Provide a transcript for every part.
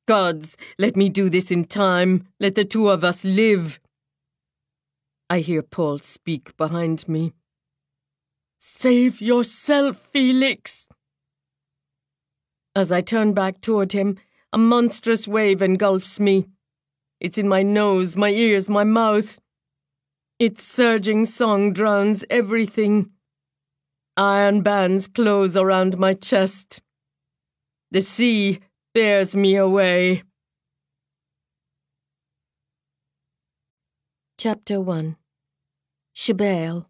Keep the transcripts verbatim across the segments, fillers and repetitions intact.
Gods, let me do this in time. Let the two of us live. I hear Paul speak behind me. Save yourself, Felix. As I turn back toward him, a monstrous wave engulfs me. It's in my nose, my ears, my mouth. Its surging song drowns everything. Iron bands close around my chest. The sea bears me away. Chapter one. Shubael.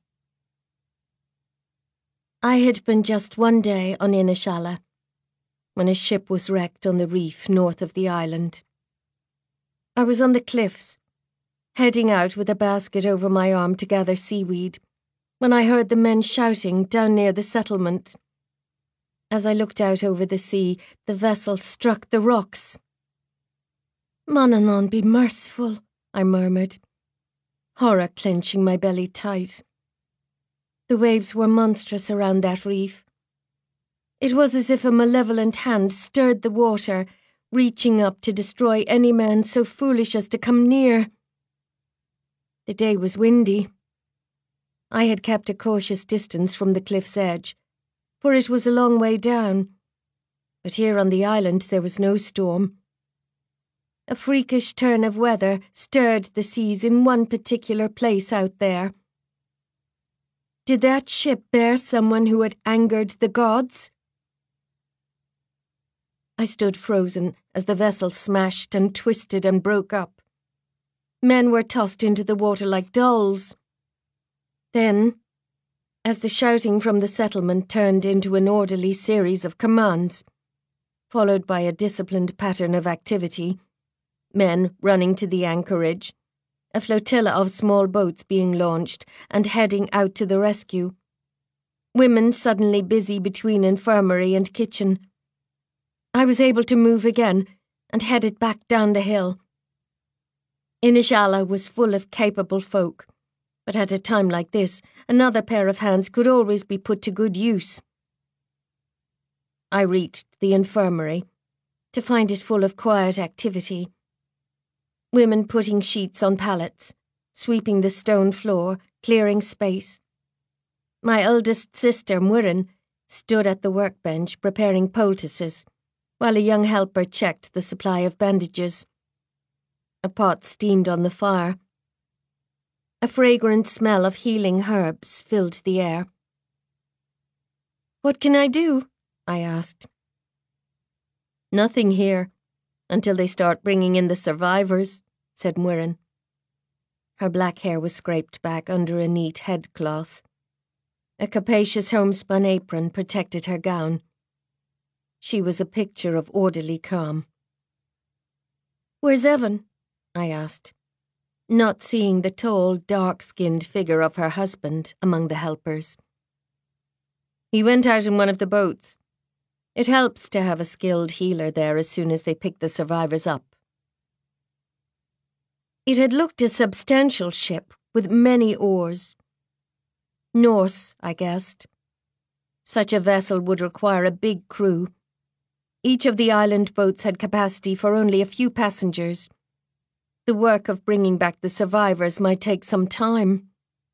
I had been just one day on Inishala when a ship was wrecked on the reef north of the island. I was on the cliffs, heading out with a basket over my arm to gather seaweed, when I heard the men shouting down near the settlement. As I looked out over the sea, the vessel struck the rocks. Manannán be merciful, I murmured, horror clenching my belly tight. The waves were monstrous around that reef. It was as if a malevolent hand stirred the water, reaching up to destroy any man so foolish as to come near. The day was windy. I had kept a cautious distance from the cliff's edge, for it was a long way down. But here on the island there was no storm. A freakish turn of weather stirred the seas in one particular place out there. Did that ship bear someone who had angered the gods? I stood frozen as the vessel smashed and twisted and broke up. Men were tossed into the water like dolls. Then, as the shouting from the settlement turned into an orderly series of commands, followed by a disciplined pattern of activity, men running to the anchorage, a flotilla of small boats being launched and heading out to the rescue, women suddenly busy between infirmary and kitchen, I was able to move again and headed back down the hill. Inishala was full of capable folk, but at a time like this, another pair of hands could always be put to good use. I reached the infirmary, to find it full of quiet activity. Women putting sheets on pallets, sweeping the stone floor, clearing space. My eldest sister, Muireann, stood at the workbench preparing poultices, while a young helper checked the supply of bandages. A pot steamed on the fire. A fragrant smell of healing herbs filled the air. "What can I do?" I asked. "Nothing here, until they start bringing in the survivors," said Muireann. Her black hair was scraped back under a neat headcloth. A capacious homespun apron protected her gown. She was a picture of orderly calm. "Where's Evan?" I asked, not seeing the tall, dark-skinned figure of her husband among the helpers. "He went out in one of the boats. It helps to have a skilled healer there as soon as they pick the survivors up." It had looked a substantial ship with many oars. Norse, I guessed. Such a vessel would require a big crew. Each of the island boats had capacity for only a few passengers. The work of bringing back the survivors might take some time.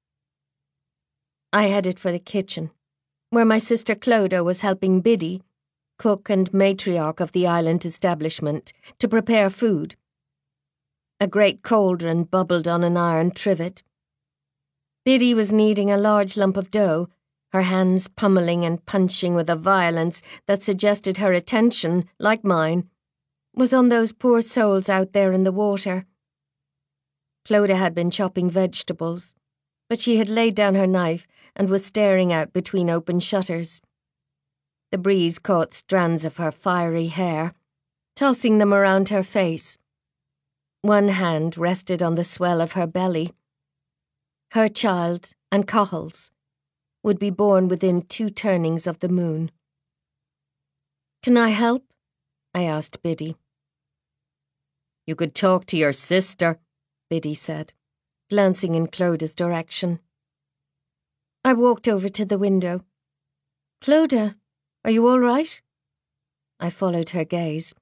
I headed for the kitchen, where my sister Clodagh was helping Biddy, cook and matriarch of the island establishment, to prepare food. A great cauldron bubbled on an iron trivet. Biddy was kneading a large lump of dough, her hands pummeling and punching with a violence that suggested her attention, like mine, was on those poor souls out there in the water. Clodagh had been chopping vegetables, but she had laid down her knife and was staring out between open shutters. The breeze caught strands of her fiery hair, tossing them around her face. One hand rested on the swell of her belly. Her child and Cahill's would be born within two turnings of the moon. "Can I help?" I asked Biddy. "You could talk to your sister," Biddy said, glancing in Clodagh's direction. I walked over to the window. "Clodagh, are you all right?" I followed her gaze.